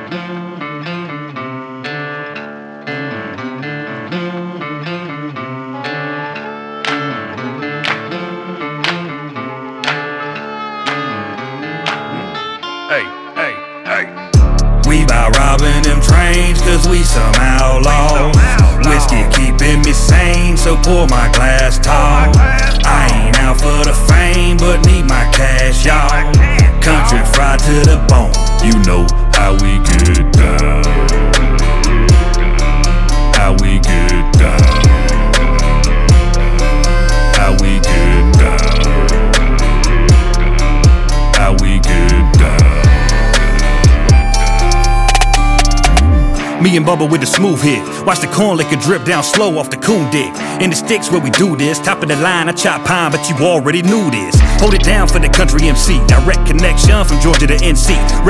Hey, hey, hey. We bout robbing them trains, cause we some outlaws. Whiskey keeping me sane, so pour my glass tall. I ain't out for the fame, but need my cash, y'all. Country fried to the bone, you know how we get down. How we get down. How we get down. How we get down. Me and Bubba with the smooth hit. Watch the corn liquor drip down slow off the coon dick. In the sticks where we do this. Top of the line, I chop pine, but you already knew this. Hold it down for the country MC. Direct connection from Georgia to NC.